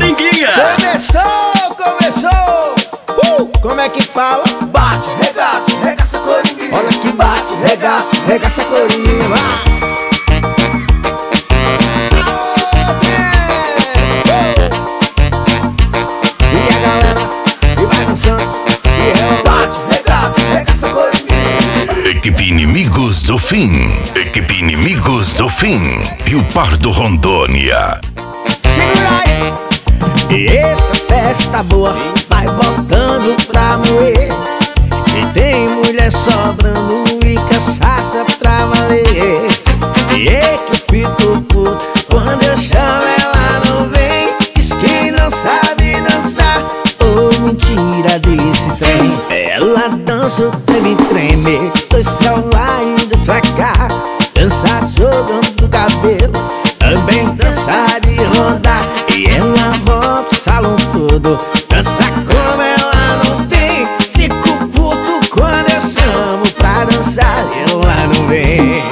Coringuinha. Começou! Como é que fala? Bate, regaça, regaça Coringuinha. Olha que bate, regaça, regaça Coringuinha. Vai! E a galera, e vai dançando, e ela Bate, regaça, regaça Coringuinha. Equipe Inimigos do Fim. Equipe Inimigos do Fim. Rio Pardo, Rondônia. segura aí! Eita, festa boa, vai botando pra moer. E tem mulher sobrando e cachaça pra valer. E é que eu fico puto quando eu chamo ela não vem. Diz que não sabe dançar, oh mentira desse trem. Ela dança, treme, treme, dois pra lá e dois pra cá. Dança jogando o cabelo, também dança de rodar. E ela roda o salão todo, dança como ela não tem. Fico puto quando eu chamo pra dançar e ela não vem.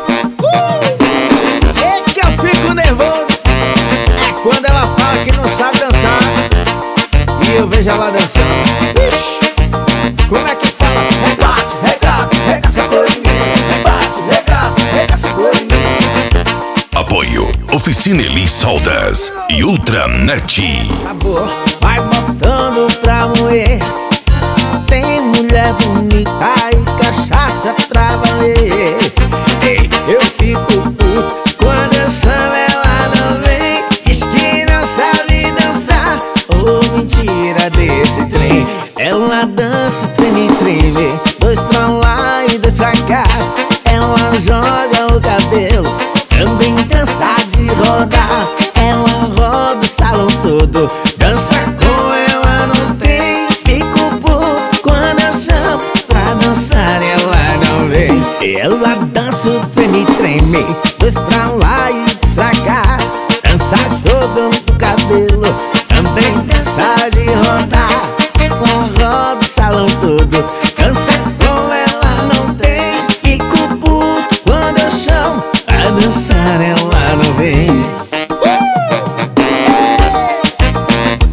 É que eu fico nervoso, é quando ela fala que não sabe dançar e eu vejo ela dançando. Ixi, como é que fala? Bate, regaça, regaça Coringuinha. Bate, regaça, regaça Coringuinha. Apoio Oficina Eli Soldas e Ultranet. Sabor, vai botando pra moer. Tem mulher bonita e cachaça pra valer. Ei, eu fico puto quando eu chamo ela não vem. Diz que não sabe dançar, oh mentira desse trem. Ela dança, treme, treme, dois pra lá e dois pra cá. Ela joga o cabelo, também dança de rodar. Ela roda o salão todo, dança como ela não tem. Fico puto quando eu chamo pra dançar e ela não vem. Ela dança o treme, treme, dois pra lá e dois pra cá. Dança jogando o cabelo, também dança de rodar. Ela roda o salão todo, dança como ela não tem. Fico puto quando eu chamo pra dançar ela não vem.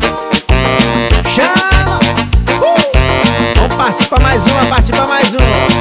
Chama! Vamos partir pra mais uma, partir pra mais uma.